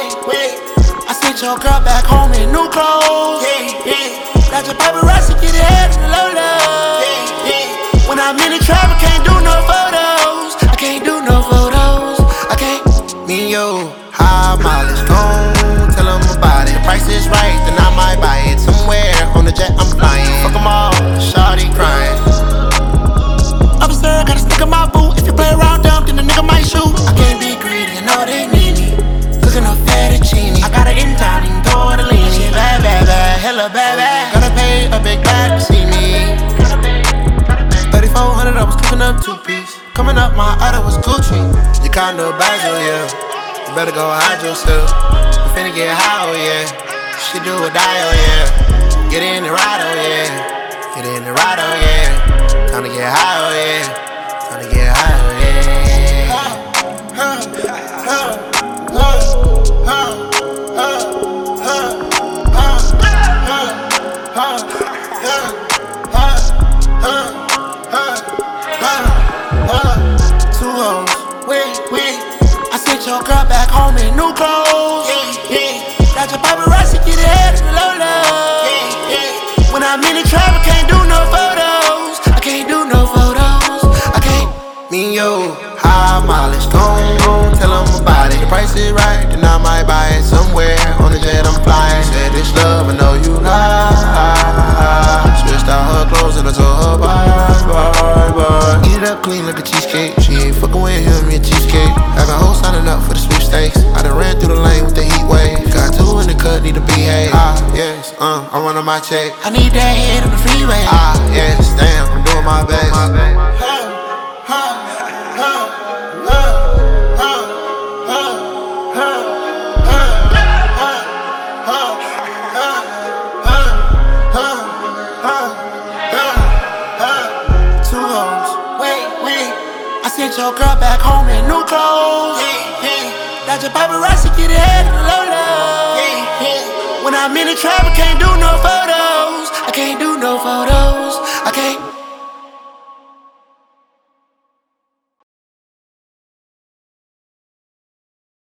wait. I sent your girl back home in new clothes. Got your paparazzi, get ahead in the low. When I'm in the trap, I can't do no photos. I can't do no photos. I can't. Me and you, high mileage, gon' tell them about it. The price is right, then I might buy it. Somewhere on the jet I'm flying. Fuck them all, shawty crying. Officer, gotta stick in my boot. If you play around dumb, then the nigga might shoot. I can't be greedy, I know they need me. Cooking up fettuccine. I got her in town, you can throw her the lean. She bad, bad, bad, hella bad, bad. Gotta pay a big bag to see me. 3,400, I was cooking up 2-piece. Coming up, my order was Gucci. You condo bags, oh yeah. You better go hide yourself. You finna get high, oh yeah. She do or die, oh yeah. Get in the ride, oh yeah. Get in the ride, oh yeah. Time to get high, oh yeah. Time to get high, oh yeah. Two hoes, wait. I sent your girl back home in new clothes. Got your paparazzi, get ahead in the low. When I'm in the trap, I can't do no photos. I can't do no photos. I can't. Me and you, high mileage, gon' tell them about it. The price is right, then I might buy it. Somewhere on the jet I'm flying. Said this love, I know you lie. Switched out her clothes and I told her bye. Eat it up clean like a cheesecake. She ain't fucking with him, me a cheesecake. Got a whole signing up for the sweepstakes. I done ran through the lane with the heat wave. Got two in the cut, need to behave. Yes, I'm running my check. I need that head on the freeway. Yes, damn, I'm doing my best. Two hoes, wait. I sent your girl back home in new clothes. Got your paparazzi, get ahead in the low. When I'm in the trap, I can't do no photos. I can't do no photos. I can't.